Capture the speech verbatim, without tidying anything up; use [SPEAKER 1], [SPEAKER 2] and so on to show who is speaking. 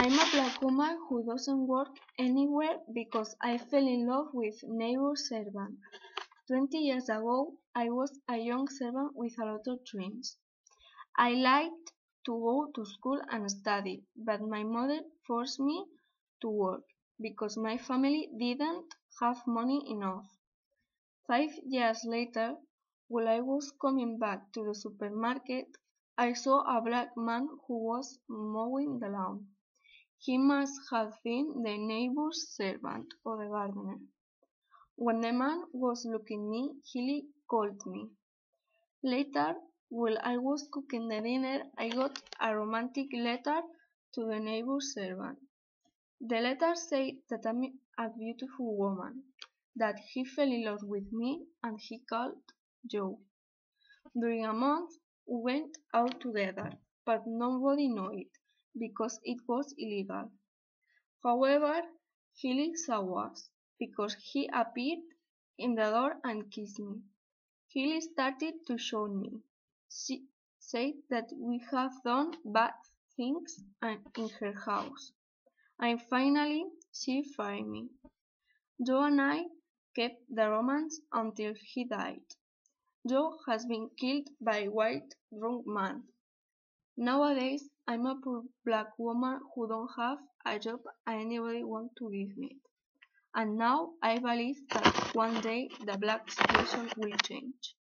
[SPEAKER 1] I'm a black woman who doesn't work anywhere because I fell in love with neighbor's servant. Twenty years ago, I was a young servant with a lot of dreams. I liked to go to school and study, but my mother forced me to work because my family didn't have money enough. Five years later, while I was coming back to the supermarket, I saw a black man who was mowing the lawn. He must have been the neighbor's servant or the gardener. When the man was looking me, he called me. Later, while I was cooking the dinner, I got a romantic letter to the neighbor's servant. The letter said that I'm a beautiful woman, that he fell in love with me, and he called Joe. During a month, we went out together, but nobody knew it, because it was illegal. However, he saw us, because he appeared in the door and kissed me. He started to show me. She said that we have done bad things in her house. And finally, she fired me. Joe and I kept the romance until he died. Joe has been killed by a white drunk man. Nowadays, I'm a poor black woman who don't have a job and anybody wants to give me it. And now I believe that one day the black situation will change.